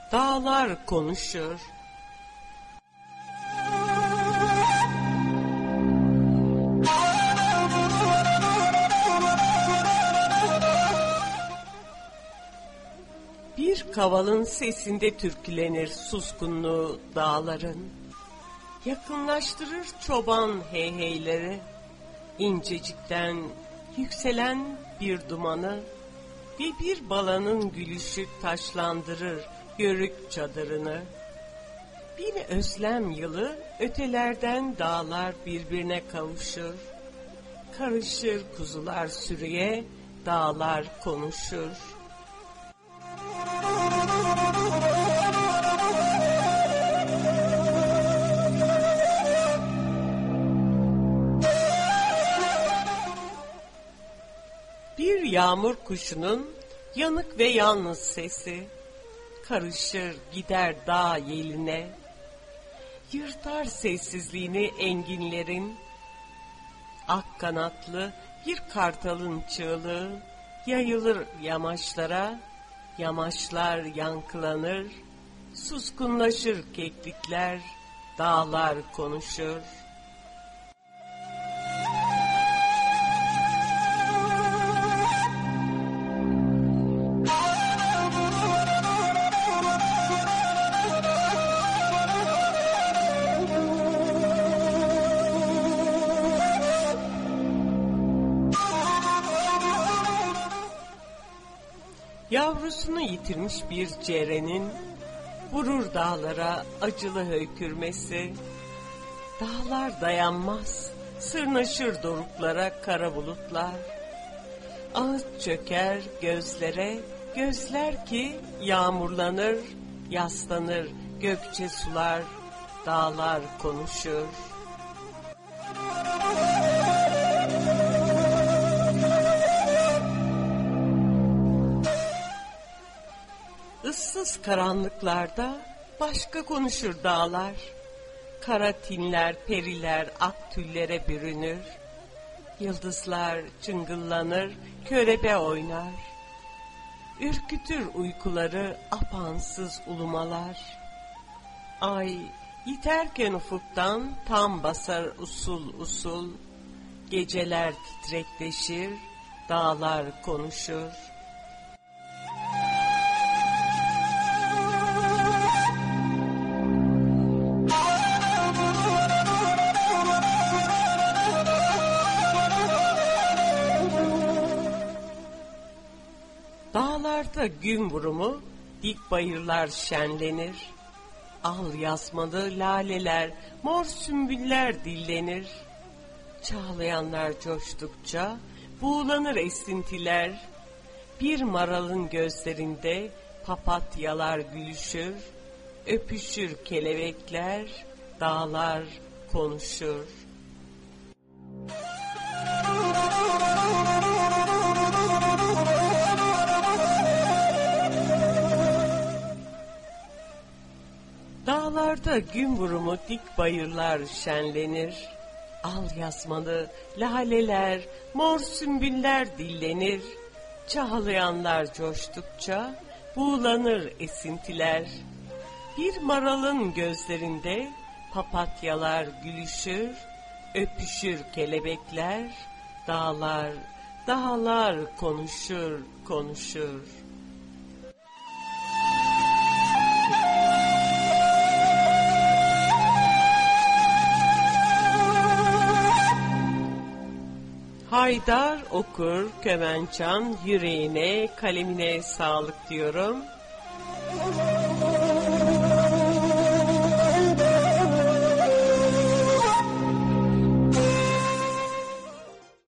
Dağlar konuşur. Bir kavalın sesinde türkülenir suskunluğu dağların. Yakınlaştırır çoban heyheyleri, incecikten yükselen bir dumanı ve bir balanın gülüşü taşlandırır yörük çadırını. Bir özlem yılı ötelerden dağlar birbirine kavuşur. Karışır kuzular sürüye, dağlar konuşur. Bir yağmur kuşunun yanık ve yalnız sesi karışır gider dağ yeline, yırtar sessizliğini enginlerin. Ak kanatlı bir kartalın çığlığı yayılır yamaçlara, yamaçlar yankılanır, suskunlaşır keklikler, dağlar konuşur. Yavrusunu yitirmiş bir cerenin vurur dağlara acılı höykürmesi. Dağlar dayanmaz, sırnaşır doruklara kara bulutlar. Ağıt çöker gözlere, gözler ki yağmurlanır, yaslanır gökçe sular, dağlar konuşur. Issız karanlıklarda başka konuşur dağlar. Kara tinler, periler ak tüllere bürünür. Yıldızlar çıngıllanır, körebe oynar. Ürkütür uykuları apansız ulumalar. Ay yiterken ufuktan tam basar usul usul. Geceler titrekleşir, dağlar konuşur. Dağlarda gün vurumu, dik bayırlar şenlenir. Al yazmalı laleler, mor sümbüller dillenir. Çağlayanlar coştukça buğulanır esintiler. Bir maralın gözlerinde papatyalar gülüşür. Öpüşür kelebekler, dağlar konuşur. Dağlarda gün vurumu dik bayırlar şenlenir. Al yazmalı laleler, mor sümbüller dillenir. Çağlayanlar coştukça buğulanır esintiler. Bir maralın gözlerinde papatyalar gülüşür. Öpüşür kelebekler, dağlar, dağlar konuşur, konuşur. Haydar okur Kömençan, yüreğine, kalemine sağlık diyorum.